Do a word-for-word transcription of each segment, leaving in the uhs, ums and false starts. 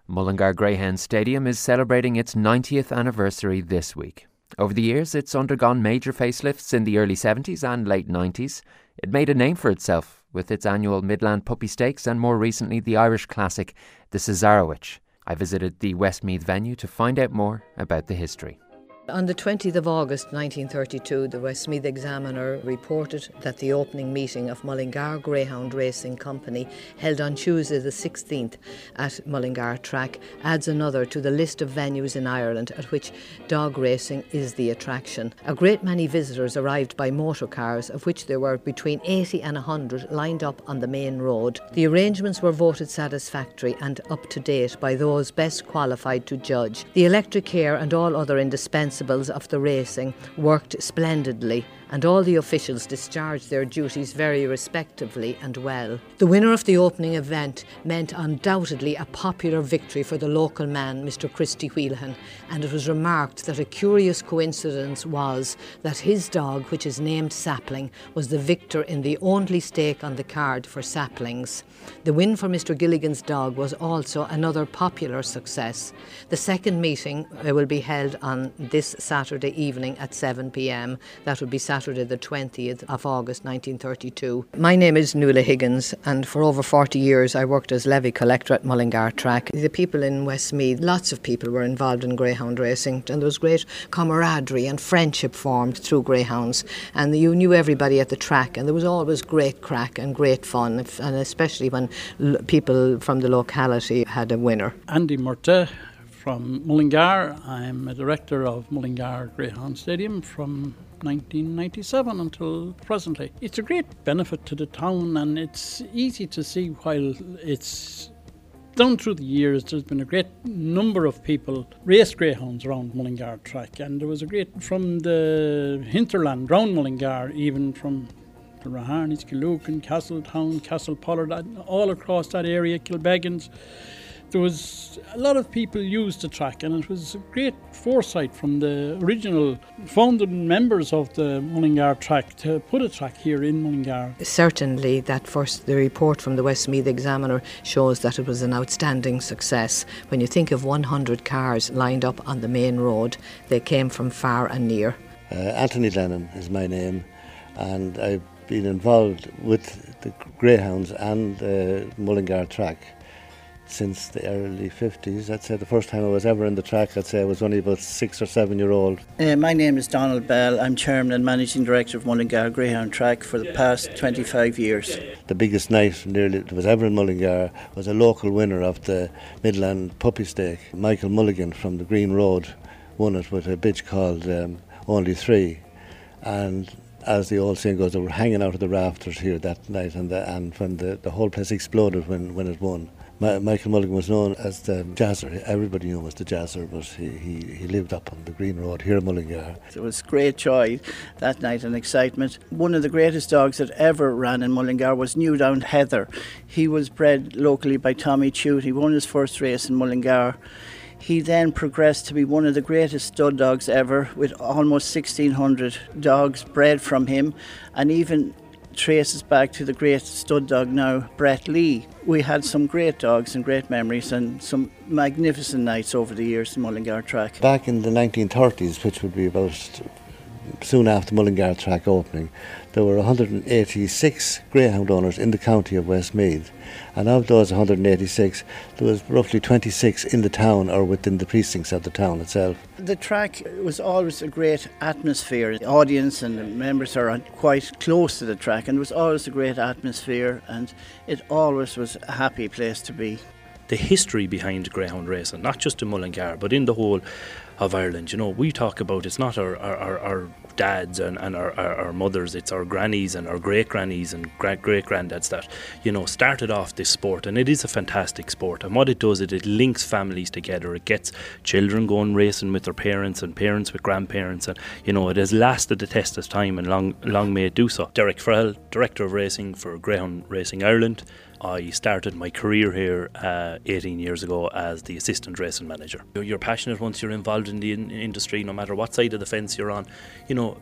Mullingar Greyhound Stadium is celebrating its ninetieth anniversary this week. Over the years, it's undergone major facelifts in the early seventies and late nineties. It made a name for itself with its annual Midland Puppy Stakes and more recently the Irish classic, the Cesarewitch. I visited the Westmeath venue to find out more about the history. On the twentieth of August nineteen thirty-two, the Westmeath Examiner reported that the opening meeting of Mullingar Greyhound Racing Company, held on Tuesday the sixteenth at Mullingar Track, adds another to the list of venues in Ireland at which dog racing is the attraction. A great many visitors arrived by motor cars, of which there were between eighty and one hundred lined up on the main road. The arrangements were voted satisfactory and up to date by those best qualified to judge. The electric care and all other indispensables of the racing worked splendidly, and all the officials discharged their duties very respectively and well. The winner of the opening event meant undoubtedly a popular victory for the local man, Mister Christy Wheelahan, and it was remarked that a curious coincidence was that his dog, which is named Sapling, was the victor in the only stake on the card for saplings. The win for Mister Gilligan's dog was also another popular success. The second meeting will be held on this Saturday evening at seven p m. That would be Saturday the twentieth of August nineteen thirty-two. My name is Nuala Higgins, and for over forty years I worked as levy collector at Mullingar Track. The people in Westmeath, lots of people were involved in greyhound racing, and there was great camaraderie and friendship formed through greyhounds, and you knew everybody at the track, and there was always great crack and great fun, and especially when l- people from the locality had a winner. Andy Murtagh from Mullingar. I'm a director of Mullingar Greyhound Stadium from nineteen ninety-seven until presently. It's a great benefit to the town, and it's easy to see while it's down through the years there's been a great number of people race greyhounds around Mullingar Track, and there was a great from the hinterland round Mullingar, even from the Raharnies, Killucan, Castletown, Castlepollard, all across that area, Kilbeggans. There was a lot of people used the track, and it was a great foresight from the original founding members of the Mullingar Track to put a track here in Mullingar. Certainly that first, the report from the Westmeath Examiner shows that it was an outstanding success. When you think of one hundred cars lined up on the main road, they came from far and near. Uh, Anthony Lennon is my name, and I've been involved with the greyhounds and uh, Mullingar Track since the early fifties. I'd say the first time I was ever in the track, I'd say I was only about six or seven year old. Uh, my name is Donald Bell. I'm Chairman and Managing Director of Mullingar Greyhound Track for the past twenty-five years. The biggest night nearly that was ever in Mullingar was a local winner of the Midland Puppy Stake. Michael Mulligan from the Green Road won it with a bitch called um, Only Three, and as the old saying goes, they were hanging out of the rafters here that night, and the, and when the, the whole place exploded when, when it won. My, Michael Mulligan was known as the Jazzer. Everybody knew him as the Jazzer, but he, he, he lived up on the Green Road here in Mullingar. It was great joy that night and excitement. One of the greatest dogs that ever ran in Mullingar was Newdown Heather. He was bred locally by Tommy Chute. He won his first race in Mullingar. He then progressed to be one of the greatest stud dogs ever, with almost sixteen hundred dogs bred from him, and even traces back to the great stud dog now, Brett Lee. We had some great dogs and great memories and some magnificent nights over the years in Mullingar Track. Back in the nineteen thirties, which would be about soon after Mullingar Track opening, there were one hundred eighty-six greyhound owners in the county of Westmeath, and of those one hundred eighty-six there was roughly twenty-six in the town or within the precincts of the town itself. The track was always a great atmosphere. The audience and the members are quite close to the track, and there was always a great atmosphere, and it always was a happy place to be. The history behind greyhound racing, not just in Mullingar but in the whole of Ireland, you know, we talk about it's not our, our, our dads and, and our, our, our mothers, it's our grannies and our great grannies and great great granddads that, you know, started off this sport, and it is a fantastic sport. And what it does, it, it links families together. It gets children going racing with their parents and parents with grandparents, and you know, it has lasted the test of time, and long long may it do so. Derek Farrell, Director of Racing for Greyhound Racing Ireland. I started my career here uh, eighteen years ago as the assistant racing manager. You're, you're passionate once you're involved in the in- industry, no matter what side of the fence you're on. You know,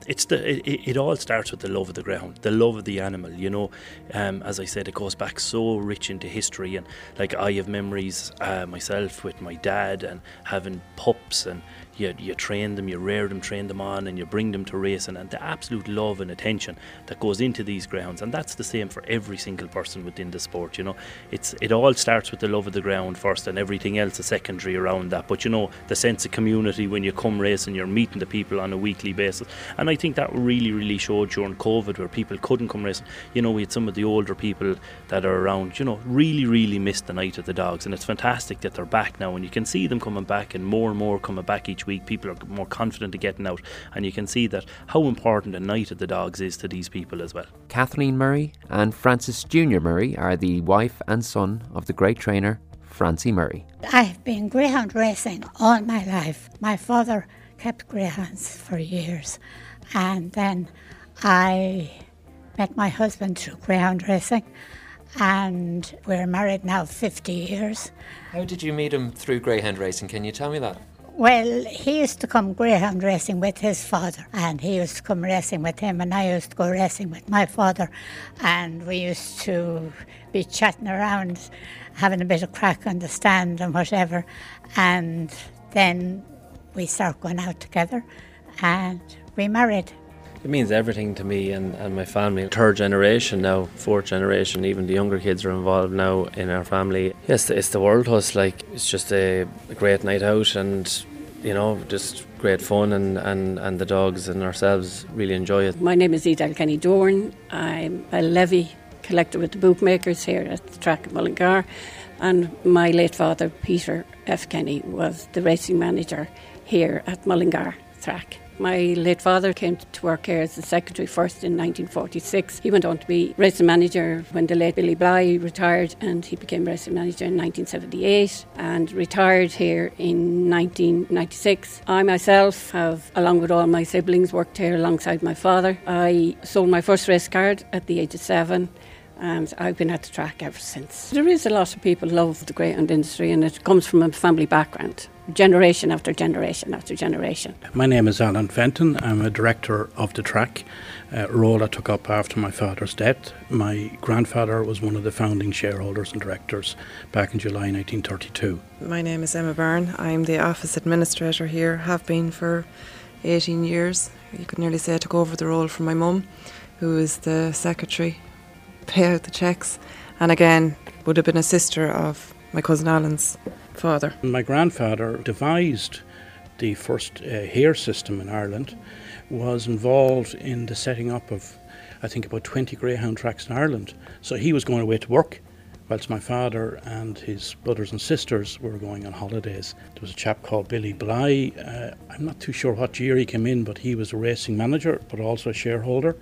it's the it, it all starts with the love of the greyhound, the love of the animal. You know, um, as I said, it goes back so rich into history, and like I have memories uh, myself with my dad and having pups, and you you train them, you rear them, train them on, and you bring them to racing, and the absolute love and attention that goes into these greyhounds. And that's the same for every single person within the sport. You know, it's it all starts with the love of the greyhound first, and everything else is secondary around that. But you know, the sense of community when you come racing, you're meeting the people on a weekly basis, and I think that really really showed during COVID, where people couldn't come racing. You know, we had some of the older people that are around, you know, really really missed the night of the dogs, and it's fantastic that they're back now, and you can see them coming back, and more and more coming back each week. People are more confident of getting out, and you can see that how important a night of the dogs is to these people as well. Kathleen Murray and Francis Junior Murray are the wife and son of the great trainer Francie Murray. I've been greyhound racing all my life. My father kept greyhounds for years, and then I met my husband through greyhound racing, and we're married now fifty years. How did you meet him through greyhound racing? Can you tell me that? Well, he used to come greyhound racing with his father, and he used to come racing with him, and I used to go racing with my father, and we used to be chatting around, having a bit of crack on the stand and whatever, and then we started going out together, and we married. It means everything to me and, and my family. Third generation now, fourth generation, even the younger kids are involved now in our family. Yes, it's the world to us. Like, it's just a, a great night out, and you know, just great fun, and, and, and the dogs and ourselves really enjoy it. My name is Edel Kenny Dorn. I'm a levy collector with the bookmakers here at the track at Mullingar, and my late father, Peter F. Kenny, was the racing manager here at Mullingar track. My late father came to work here as the secretary first in nineteen forty-six. He went on to be racing manager when the late Billy Bly retired, and he became racing manager in nineteen seventy-eight and retired here in nineteen ninety-six. I myself have, along with all my siblings, worked here alongside my father. I sold my first race card at the age of seven, and I've been at the track ever since. There is a lot of people who love the greyhound industry, and it comes from a family background, generation after generation after generation. My name is Alan Fenton. I'm a director of the track, a role I took up after my father's death. My grandfather was one of the founding shareholders and directors back in July nineteen thirty-two. My name is Emma Byrne. I'm the office administrator here, have been for eighteen years. You could nearly say I took over the role from my mum, who is the secretary, pay out the cheques, and again would have been a sister of my cousin Alan's father. My grandfather devised the first uh, hare system in Ireland, was involved in the setting up of, I think, about twenty greyhound tracks in Ireland. So he was going away to work, whilst my father and his brothers and sisters were going on holidays. There was a chap called Billy Bly. Uh, I'm not too sure what year he came in, but he was a racing manager, but also a shareholder.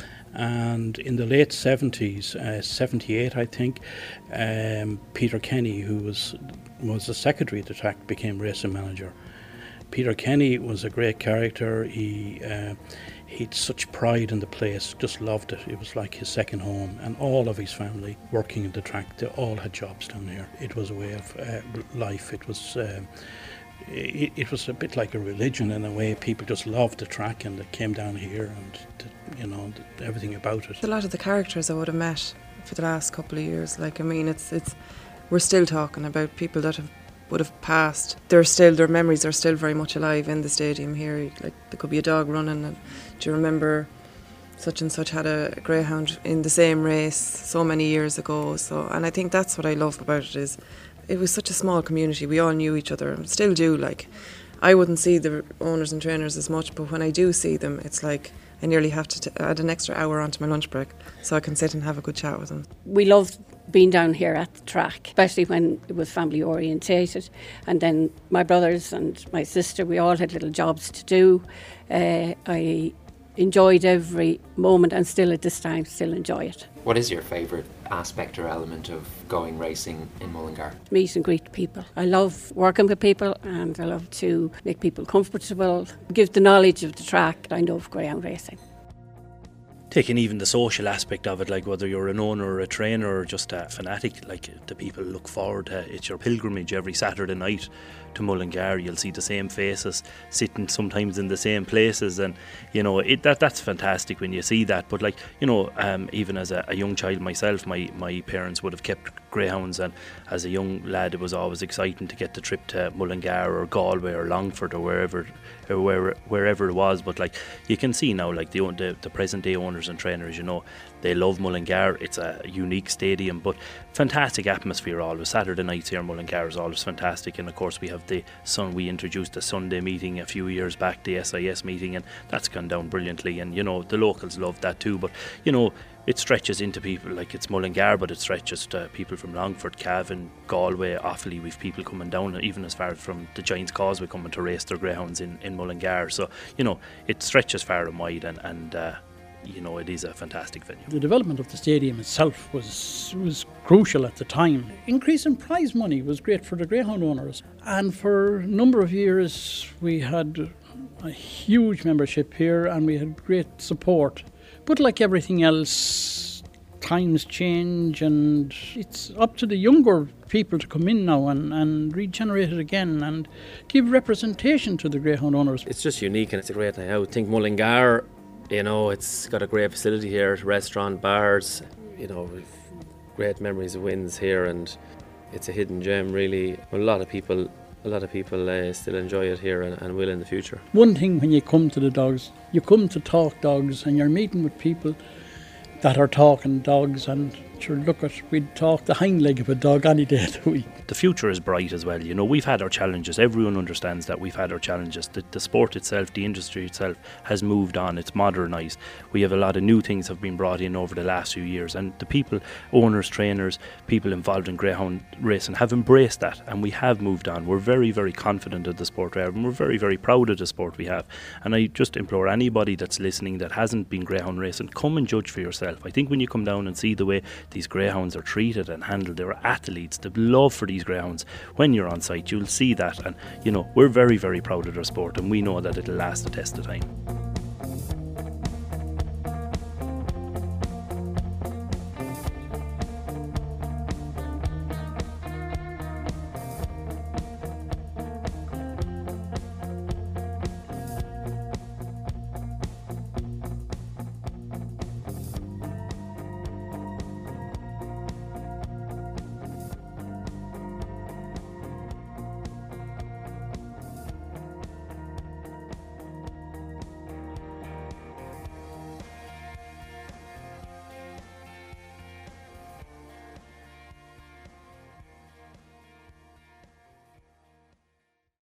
And in the late seventies, uh, seventy-eight I think, um, Peter Kenny, who was was the secretary at the track, became racing manager. Peter Kenny was a great character. He uh, he had such pride in the place, just loved it. It was like his second home, and all of his family working at the track, they all had jobs down here. It was a way of uh, life. It was um, it, it was a bit like a religion in a way. People just loved the track, and they came down here, and the, you know, the, everything about it. A lot of the characters I would have met for the last couple of years, like I mean, it's it's we're still talking about people that have would have passed. They're still, their memories are still very much alive in the stadium here. Like, there could be a dog running, and do you remember such and such had a greyhound in the same race so many years ago? So, and I think that's what I love about it, is it was such a small community. We all knew each other, and still do. Like, I wouldn't see the owners and trainers as much, but when I do see them, it's like I nearly have to t- add an extra hour onto my lunch break so I can sit and have a good chat with them. We loved being down here at the track, especially when it was family orientated. And then my brothers and my sister, we all had little jobs to do. Uh, I enjoyed every moment, and still at this time still enjoy it. What is your favourite aspect or element of going racing in Mullingar? Meet and greet people. I love working with people, and I love to make people comfortable, give the knowledge of the track I know of greyhound racing. taking even the social aspect of it, like whether you're an owner or a trainer or just a fanatic, like the people look forward to it. It's your pilgrimage every Saturday night to Mullingar. You'll see the same faces sitting sometimes in the same places, and you know it, that that's fantastic when you see that. But like you know, um, even as a, a young child myself, my my parents would have kept greyhounds, and as a young lad, it was always exciting to get the trip to Mullingar or Galway or Longford or wherever or where, wherever it was. But like you can see now, like the the, the present day owners and trainers, you know, they love Mullingar. It's a unique stadium, but fantastic atmosphere always. Saturday nights here in Mullingar is always fantastic, and of course we have the Sun. We introduced the Sunday meeting a few years back, the S I S meeting, and that's gone down brilliantly. And you know the locals love that too. But you know it stretches into people like it's Mullingar, but it stretches to people from Longford, Cavan, Galway, Offaly. We've people coming down even as far from the Giants Causeway coming to race their greyhounds in in Mullingar. So you know it stretches far and wide, and and. Uh, You know, it is a fantastic venue. The development of the stadium itself was was crucial at the time. Increase in prize money was great for the greyhound owners, and for a number of years we had a huge membership here and we had great support. But like everything else, times change, and it's up to the younger people to come in now and, and regenerate it again and give representation to the greyhound owners. It's just unique and it's a great night out. I think Mullingar, you know, it's got a great facility here, restaurant, bars, you know, we've great memories of wins here, and it's a hidden gem really. A lot of people a lot of people uh, still enjoy it here and, and will in the future. One thing when you come to the dogs, you come to talk dogs and you're meeting with people that are talking dogs, and sure, look at, we'd talk the hind leg of a dog any day of the week. The future is bright as well. You know, we've had our challenges. Everyone understands that we've had our challenges. The, the sport itself, the industry itself has moved on. It's modernised. We have a lot of new things have been brought in over the last few years, and the people, owners, trainers, people involved in greyhound racing have embraced that, and we have moved on. We're very, very confident of the sport we have, and we're very, very proud of the sport we have. And I just implore anybody that's listening that hasn't been greyhound racing, come and judge for yourself. I think when you come down and see the way these greyhounds are treated and handled, they're athletes, the love for these greyhounds, when you're on site you'll see that, and you know we're very, very proud of our sport, and we know that it'll last the test of time.